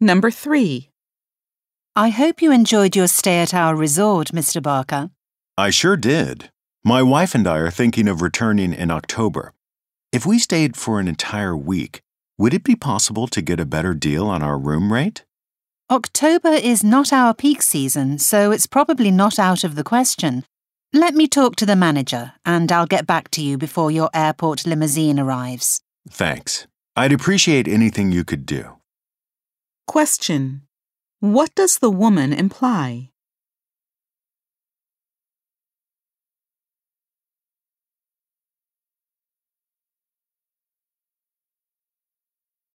Number 3. I hope you enjoyed your stay at our resort, Mr. Barker. I sure did. My wife and I are thinking of returning in October. If we stayed for an entire week, would it be possible to get a better deal on our room rate? October is not our peak season, so it's probably not out of the question. Let me talk to the manager, and I'll get back to you before your airport limousine arrives. Thanks. I'd appreciate anything you could do. Question. What does the woman imply?